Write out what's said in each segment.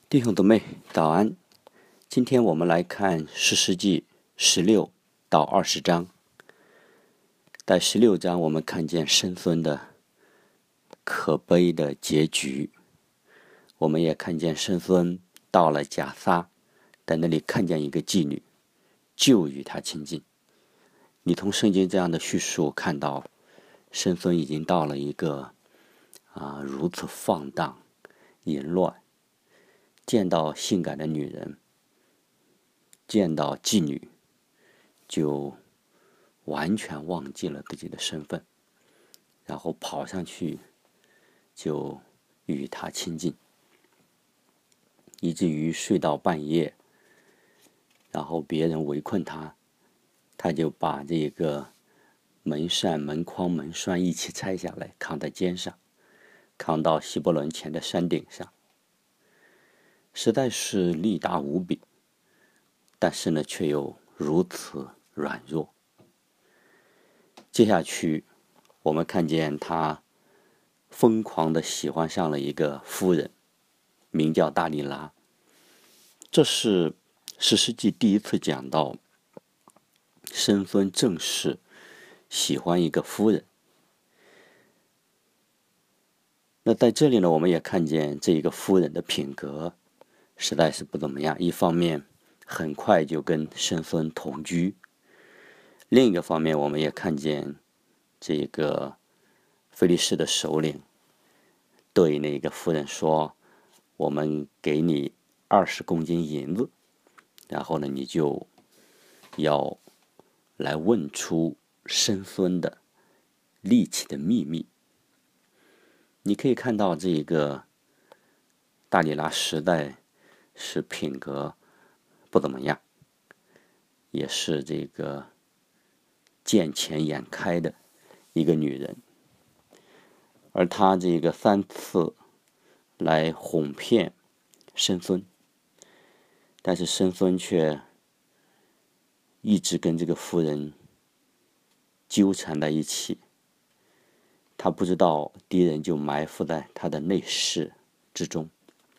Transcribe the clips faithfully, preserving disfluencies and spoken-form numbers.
弟兄姊妹早安，今天我们来看士师记十六到二十章。在十六章我们看见参孙的可悲的结局，我们也看见参孙到了迦撒，在那里看见一个妓女，就与他亲近。你从圣经这样的叙述看到参孙已经到了一个啊如此放荡淫乱，见到性感的女人，见到妓女，就完全忘记了自己的身份，然后跑上去就与她亲近，以至于睡到半夜，然后别人围困他，他就把这个门扇、门框、门栓一起拆下来，扛在肩上，扛到希伯伦前的山顶上，实在是力大无比，但是呢，却又如此软弱。接下去，我们看见他疯狂地喜欢上了一个妇人，名叫大利拉。这是士师记第一次讲到参孙正式喜欢一个夫人。那在这里呢，我们也看见这一个夫人的品格实在是不怎么样。一方面，很快就跟参孙同居；另一个方面，我们也看见这个非利士的首领对那个夫人说：“我们给你二十公斤银子，然后呢，你就要来问出参孙的力气的秘密。”你可以看到这个大利拉实在是品格不怎么样，也是这个见钱眼开的一个女人，而她这个三次来哄骗参孙，但是参孙却一直跟这个妇人纠缠在一起。他不知道敌人就埋伏在他的内室之中。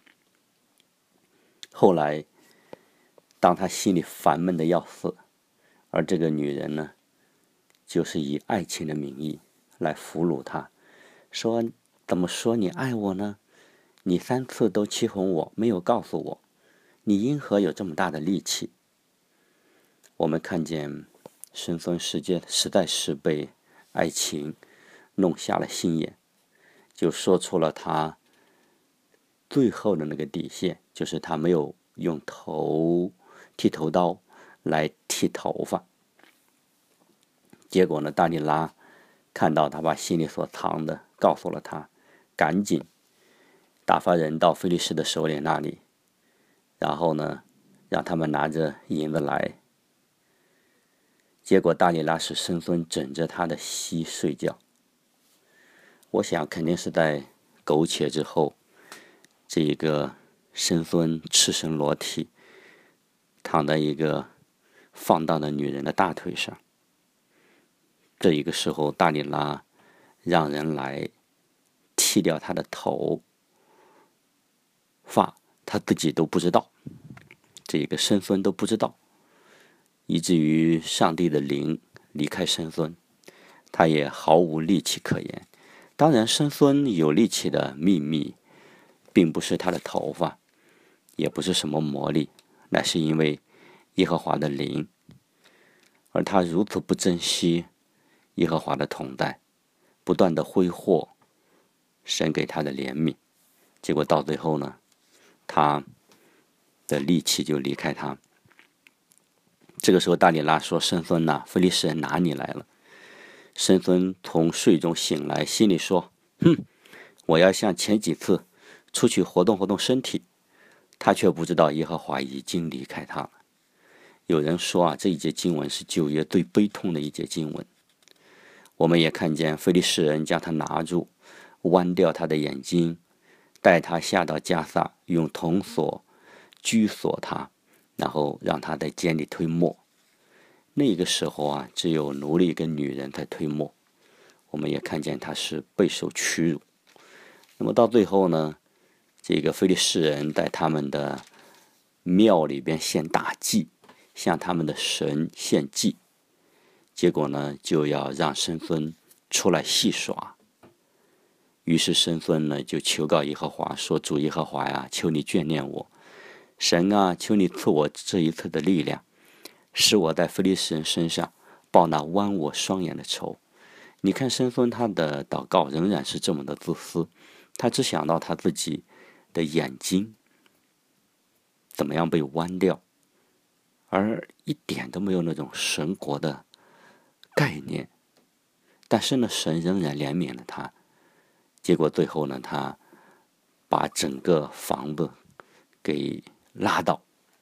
后来当他心里烦闷的要死，而这个女人呢，就是以爱情的名义来俘虏他，说：“怎么说你爱我呢？你三次都欺哄我，没有告诉我，你因何有这么大的力气？”我们看见参孙世界实在是被爱情弄瞎了心眼，就说出了他最后的那个底线，就是他没有用头剃头刀来剃头发。结果呢，大利拉看到他把心里所藏的告诉了他，赶紧打发人到非利士的首领那里，然后呢，让他们拿着银子来。结果大利拉使参孙枕着他的膝睡觉。我想肯定是在苟且之后，这一个参孙赤身裸体躺在一个放荡的女人的大腿上。这一个时候，大利拉让人来剃掉他的头发，他自己都不知道，这一个参孙都不知道，以至于上帝的灵离开参孙，他也毫无力气可言。当然，参孙有力气的秘密并不是他的头发，也不是什么魔力，乃是因为耶和华的灵，而他如此不珍惜耶和华的同在，不断的挥霍神给他的怜悯，结果到最后呢，他的力气就离开他。这个时候大利拉说：“参孙呐，非利士人拿你来了。”参孙从睡中醒来，心里说：“哼，我要像前几次出去活动活动身体。”他却不知道耶和华已经离开他了。有人说啊，这一节经文是旧约最悲痛的一节经文。我们也看见非利士人将他拿住，剜掉他的眼睛，带他下到迦撒，用铜锁拘锁他，然后让他在监里推磨。那个时候啊，只有奴隶跟女人在推磨。我们也看见他是备受屈辱。那么到最后呢， 这个非利士人在他们的庙里边献大祭，向他们的神献祭，结果呢就要让参孙出来戏耍。于是参孙呢就求告耶和华说：主耶和华呀，求你眷念我，神啊，求你赐我这一次的力量，使我在非利士人身上报那剜我双眼的仇。你看参孙他的祷告仍然是这么的自私，他只想到他自己的眼睛怎么样被剜掉，而一点都没有那种神国的概念。但是呢，神仍然怜悯了他，结果最后呢，他把整个房子给拉倒，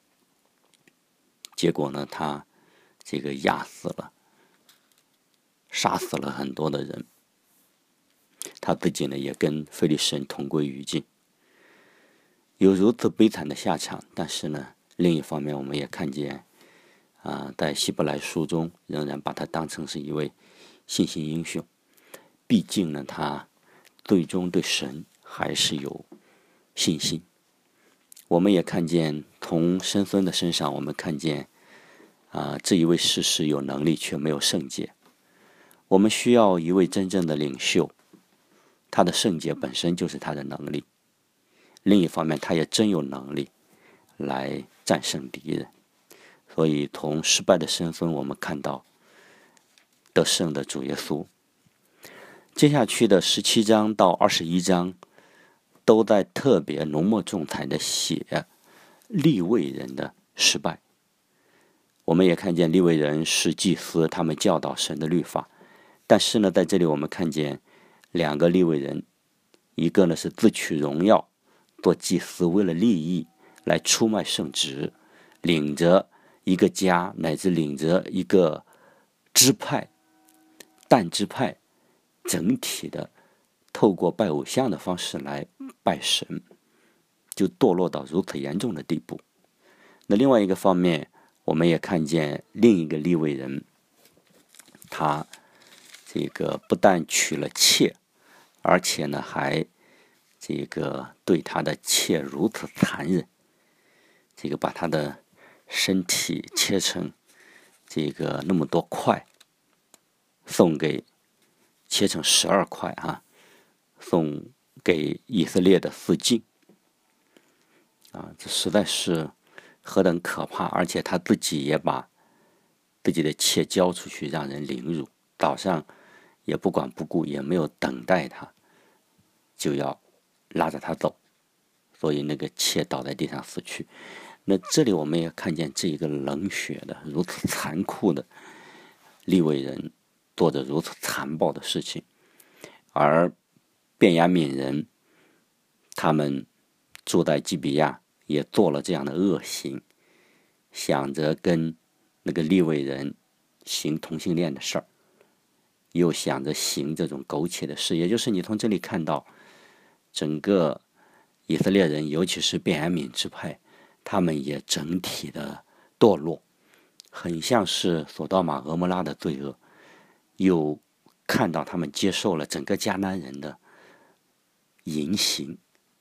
结果呢，他这个压死了，杀死了很多的人，他自己呢也跟非利士人同归于尽，有如此悲惨的下场。但是呢，另一方面我们也看见啊、呃，在希伯来书中仍然把他当成是一位信心英雄，毕竟呢他最终对神还是有信心。我们也看见从参孙的身上，我们看见啊、呃，这一位士师有能力却没有圣洁。我们需要一位真正的领袖，他的圣洁本身就是他的能力，另一方面他也真有能力来战胜敌人。所以从失败的参孙我们看到得胜的主耶稣。接下去的十七章到二十一章都在特别浓墨重彩的写利未人的失败。我们也看见利未人是祭司，他们教导神的律法，但是呢，在这里我们看见两个利未人，一个呢是自取荣耀，做祭司为了利益来出卖圣职，领着一个家乃至领着一个支派但支派整体的透过拜偶像的方式来拜神，就堕落到如此严重的地步。那另外一个方面，我们也看见另一个利未人，他这个不但娶了妾，而且呢还这个对他的妾如此残忍，这个把他的身体切成这个那么多块，送给切成十二块啊，送给以色列的四境啊，这实在是何等可怕！而且他自己也把自己的妾交出去让人凌辱，早上也不管不顾，也没有等待他，就要拉着他走，所以那个妾倒在地上死去。那这里我们也看见这一个冷血的如此残酷的利未人做着如此残暴的事情，而便雅悯人他们住在基比亚也做了这样的恶行，想着跟那个利未人行同性恋的事儿，又想着行这种苟且的事。也就是你从这里看到整个以色列人，尤其是便雅悯支派，他们也整体的堕落，很像是索多玛俄摩拉的罪恶，又看到他们接受了整个迦南人的淫行。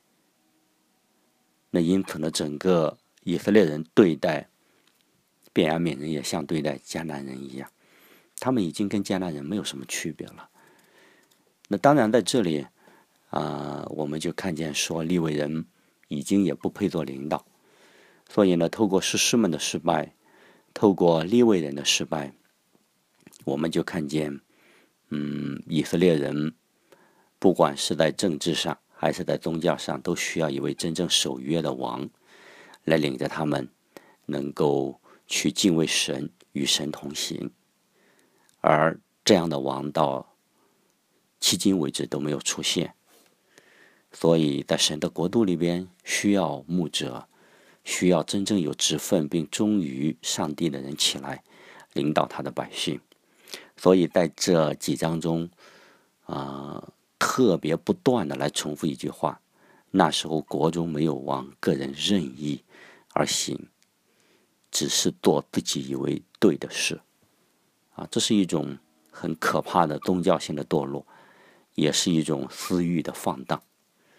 那因此呢，整个以色列人对待便雅悯人也像对待迦南人一样，他们已经跟迦南人没有什么区别了。那当然在这里啊、呃，我们就看见说利未人已经也不配做领导，所以呢，透过士师们的失败，透过利未人的失败，我们就看见嗯，以色列人不管是在政治上还是在宗教上，都需要一位真正守约的王来领着他们能够去敬畏神，与神同行。而这样的王到迄今为止都没有出现，所以在神的国度里边需要牧者，需要真正有职分并忠于上帝的人起来领导他的百姓。所以在这几章中啊、呃，特别不断的来重复一句话：那时候国中没有王，个人任意而行，只是做自己以为对的事。啊，这是一种很可怕的宗教性的堕落，也是一种私欲的放荡。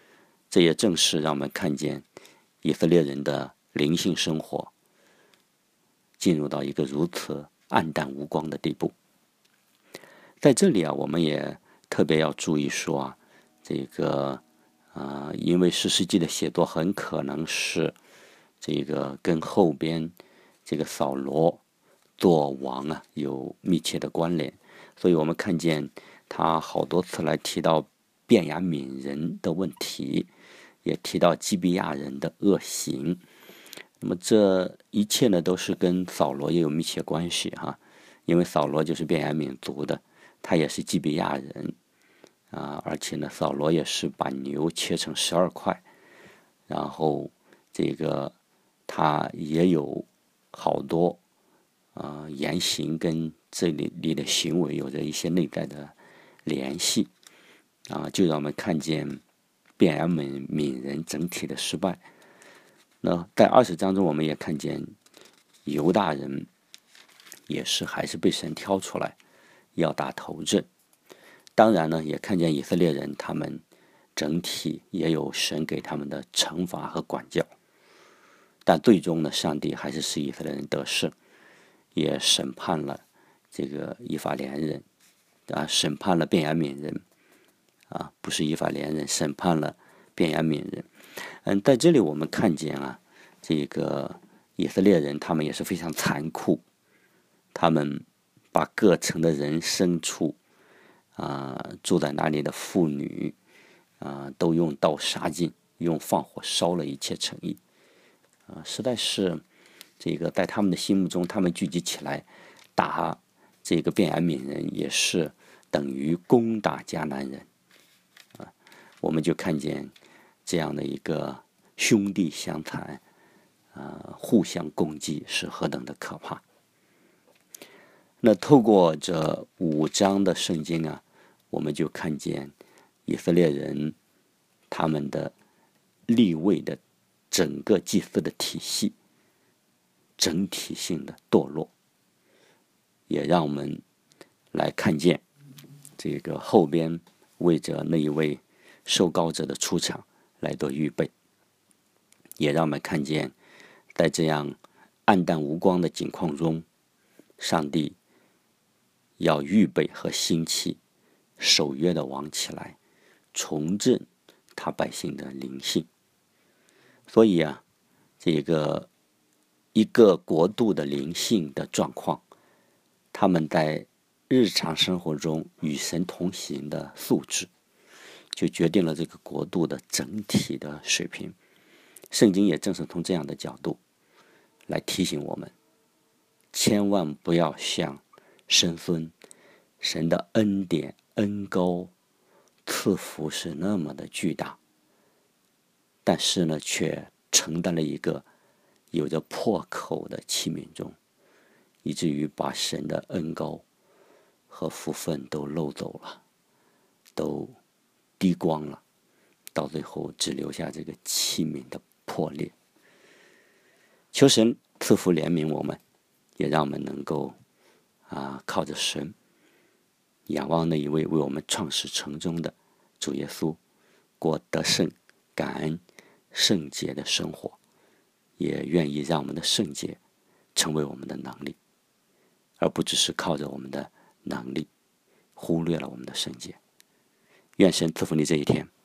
这也正是让我们看见以色列人的灵性生活进入到一个如此暗淡无光的地步。在这里啊，我们也特别要注意说啊，这个呃，因为士师记的写作很可能是这个跟后边这个扫罗做王啊有密切的关联，所以我们看见他好多次来提到便雅悯人的问题，也提到基比亚人的恶行。那么这一切呢，都是跟扫罗也有密切关系哈，因为扫罗就是便雅悯族的，他也是基比亚人啊，而且呢，扫罗也是把牛切成十二块，然后这个他也有好多啊、呃、言行跟这里里的行为有着一些内在的联系啊，就让我们看见便雅悯悯人整体的失败。那在二十章中，我们也看见犹大人也是还是被神挑出来要打头阵。当然呢，也看见以色列人他们整体也有神给他们的惩罚和管教，但最终呢，上帝还是使以色列人得胜，也审判了这个以法莲人啊，审判了便雅悯人啊，不是以法莲人，审判了便雅悯人。嗯，在这里我们看见啊，这个以色列人他们也是非常残酷，他们把各城的人牲畜啊，住在那里的妇女啊，都用刀杀尽，用放火烧了一切城邑啊，实在是这个在他们的心目中，他们聚集起来打这个便雅悯人，也是等于攻打迦南人啊。我们就看见这样的一个兄弟相残啊，互相攻击是何等的可怕。那透过这五章的圣经啊，我们就看见以色列人他们的立位的整个祭祀的体系整体性的堕落，也让我们来看见这个后边为着那一位受膏者的出场来做预备，也让我们看见在这样暗淡无光的境况中，上帝要预备和兴起守约的王起来，重振他百姓的灵性。所以啊，这个一个国度的灵性的状况，他们在日常生活中与神同行的素质，就决定了这个国度的整体的水平。圣经也正是从这样的角度来提醒我们，千万不要像申孙，神的恩典恩膏赐福是那么的巨大，但是呢，却承担了一个有着破口的器皿中，以至于把神的恩膏和福分都漏走了，都滴光了，到最后只留下这个器皿的破裂。求神赐福怜悯我们，也让我们能够啊，靠着神仰望那一位为我们创始成终的主耶稣，过得胜感恩圣洁的生活，也愿意让我们的圣洁成为我们的能力，而不只是靠着我们的能力忽略了我们的圣洁。愿神赐福你这一天。